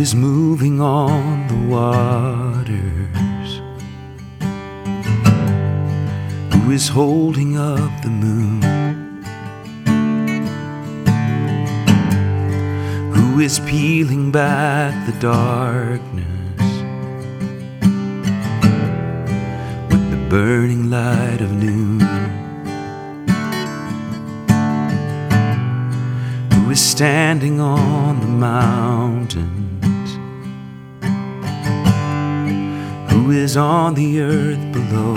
is moving on the waters, who is holding up the moon, who is peeling back the darkness with the burning light of noon, who is standing on the mountains, who is on the earth below,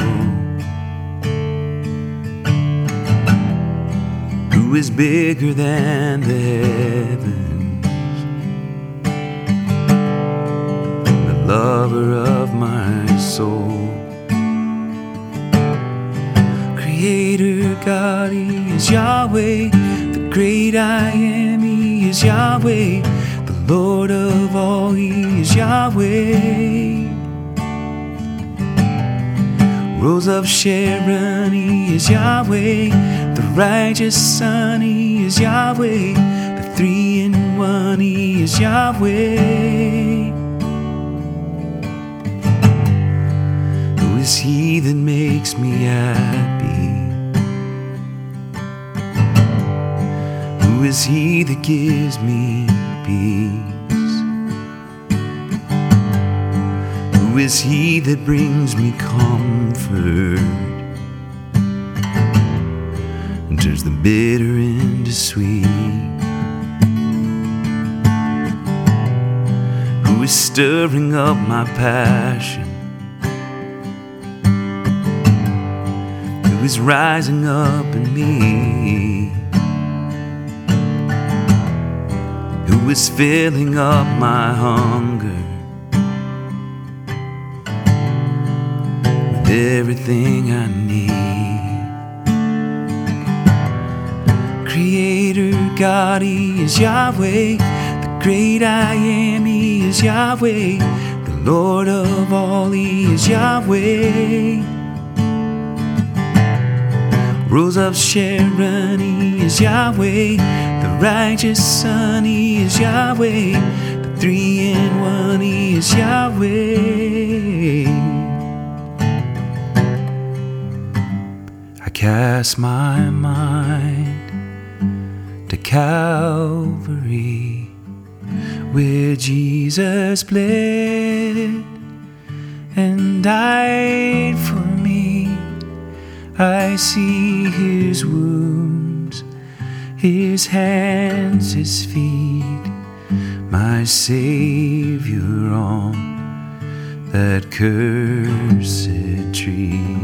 who is bigger than the heavens, the lover of my soul. Creator God, He is Yahweh, the great I am, He is Yahweh, the Lord of all, He is Yahweh. Rose of Sharon, He is Yahweh, the righteous Son, He is Yahweh, the three-in-one, He is Yahweh. Who is He that makes me happy? Who is He that gives me peace? Who is He that brings me comfort and turns the bitter into sweet? Who is stirring up my passion? Who is rising up in me? Who is filling up my hunger with everything I need? Creator God, He is Yahweh, the great I am, He is Yahweh, the Lord of all, He is Yahweh. Rose of Sharon, He is Yahweh, the righteous Son, He is Yahweh, the three-in-one, He is Yahweh. I cast my mind to Calvary, where Jesus bled and died for me. I see His wounds, His hands, His feet, my Savior on that cursed tree.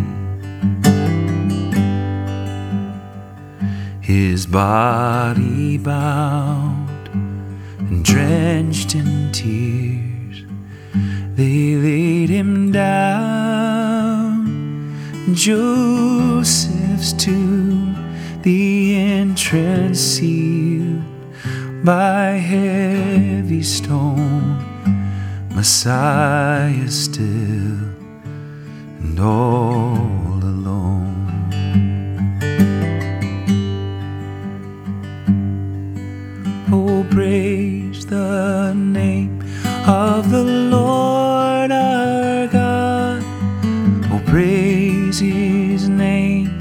His body bound and drenched in tears, they laid Him down in Joseph's tomb, the entrance sealed by heavy stone. Messiah still and all alone. Oh, praise the name of the Lord our God. Oh, praise His name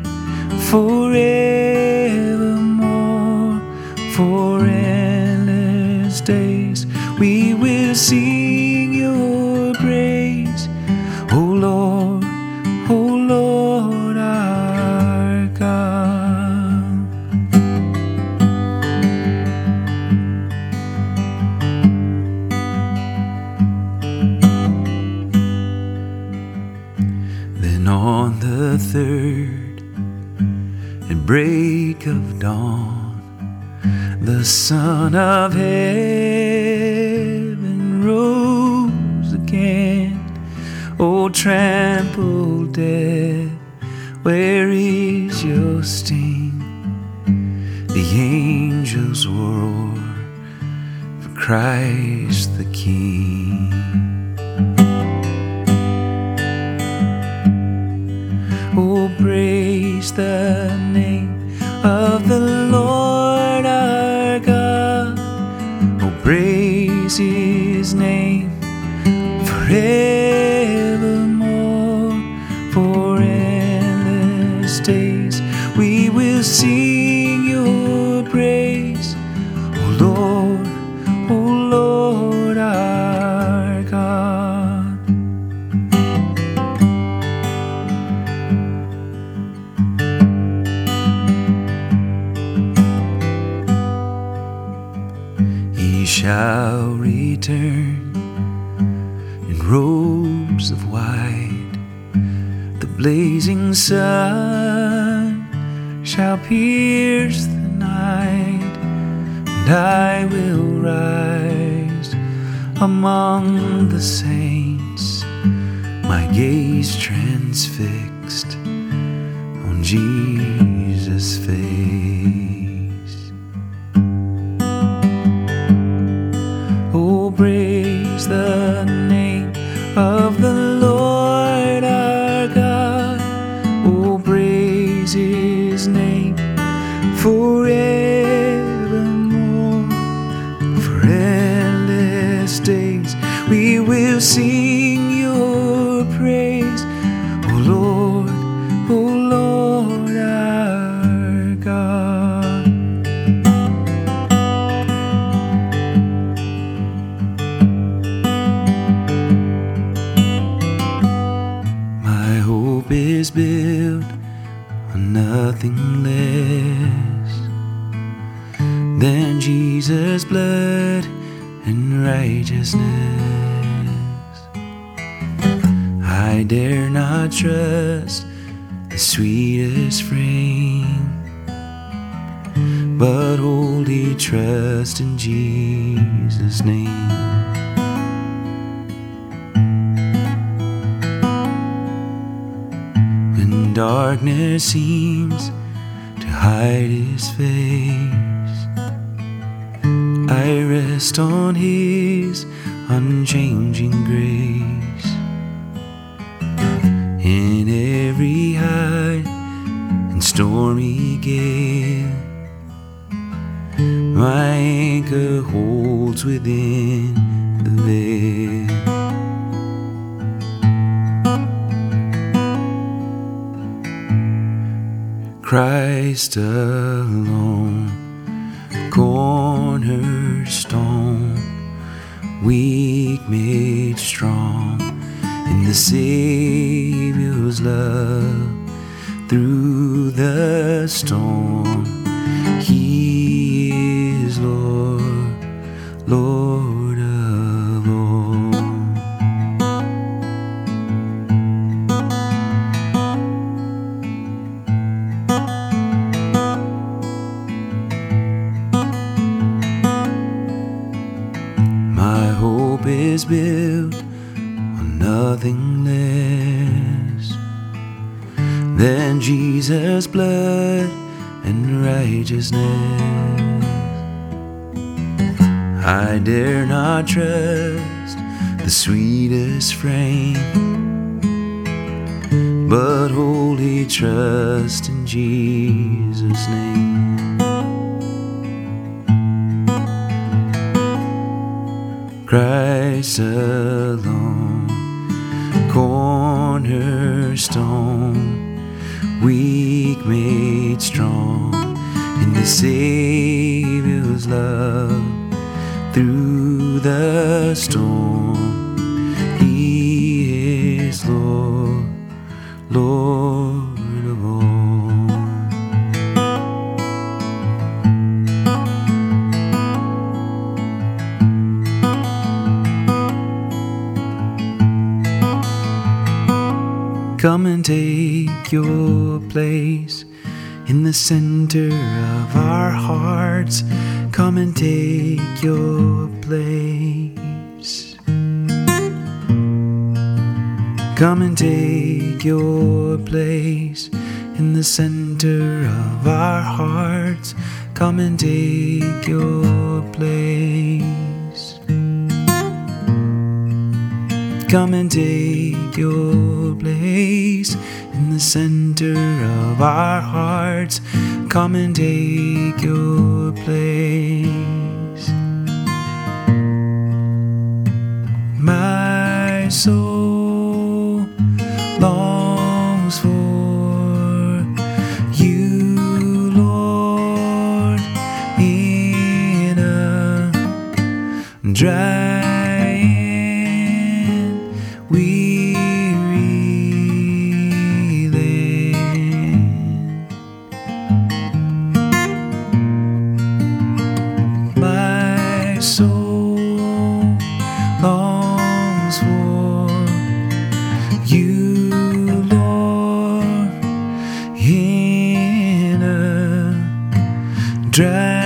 forevermore. For endless days we will sing Your praise, O Lord our God. Then on the third, at break of dawn, the Son of Heaven rose again. O trampled death, where is your sting? The angels roar for Christ the King. Oh, praise the name of the Lord our God. Oh, praise His His name forevermore. For endless days we will sing your praise, O Lord, our God. He shall return in robes of white, the blazing sun shall pierce the night, and I will rise among the saints, my gaze transfixed on Jesus' face. Oh, praise the name of the Lord our God. Oh, praise His name forevermore. For endless days we will sing your praise, O Lord, our God. My hope is built on nothing less than Jesus' blood and righteousness. I dare not trust the sweetest frame, but wholly trust in Jesus' name. When darkness seems to hide His face, I rest on His unchanging grace. In every high and stormy gale, my anchor holds within the veil. Christ alone, cornerstone, weak made strong in the Savior's love. Through the storm, He is Lord, Lord of all. My hope is built on nothing less than Jesus' blood and righteousness. I dare not trust the sweetest frame, but wholly trust in Jesus' name. Christ alone, cornerstone, weak made strong in the Savior's love. Through the storm, He is Lord, Lord of all. Come and take your place in the center of our hearts. Come and take your place. Come and take your place in the center of our hearts. Come and take your place. Come and take your place in the center of our hearts. Come and take your place. My soul longs for you, Lord, in a dry and weary land. My soul longs for you, Lord, in a dry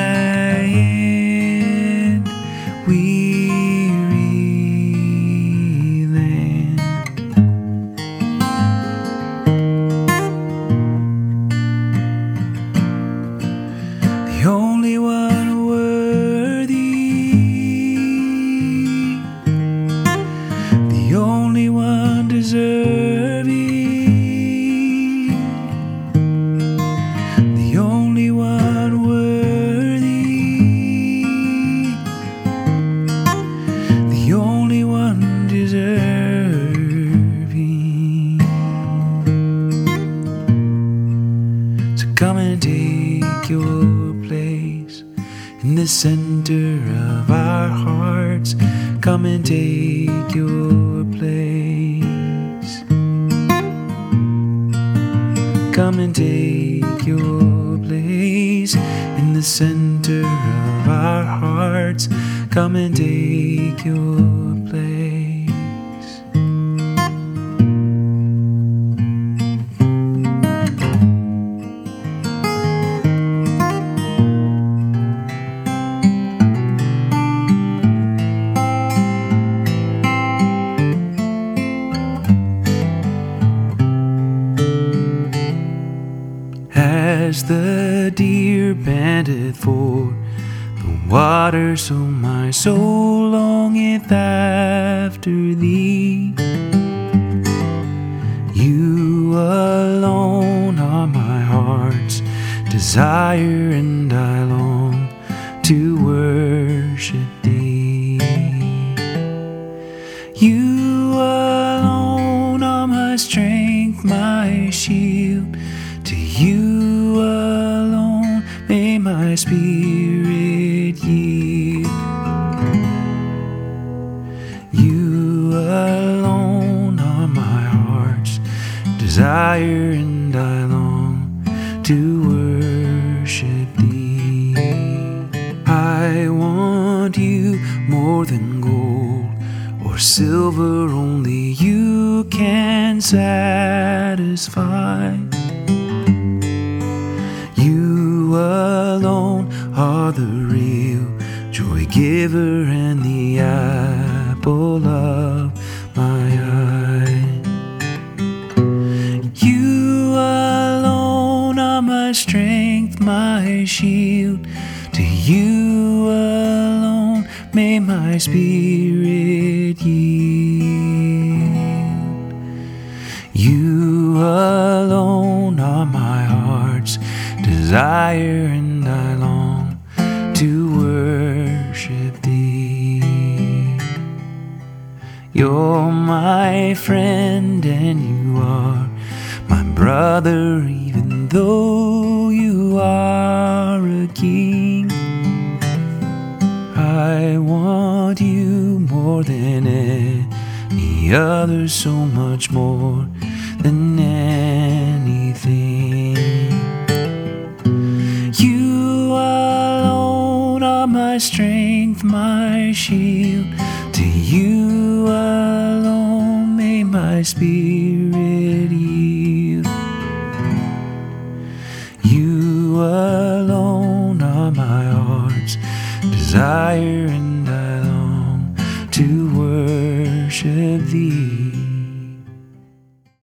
and weary land. The only one worthy, the only one deserving, the only one worthy, the only one deserving. So come and take your place in the center of our hearts. Come and take your place. Come and take your place in the center of our hearts. Come and take your place. As the deer panteth for the water, so my soul longeth after thee. You alone are my heart's desire, and I long to worship thee. You alone are my strength, my shield. To you alone may my spirit yield. You alone are my heart's desire, and I long to worship thee. I want you more than gold or silver, only you can satisfy. You alone are the real joy giver and the apple of my eye. You alone are my strength, my shield. To you alone may my spirit yield. You alone are my heart's desire, and I long to worship thee. You're my friend and you are my brother, even though you are a king. I want you more than any other, so much more than anything. You alone are my strength, my shield. To you alone may my spirit yield. You alone are my heart's desire, and I long to worship thee.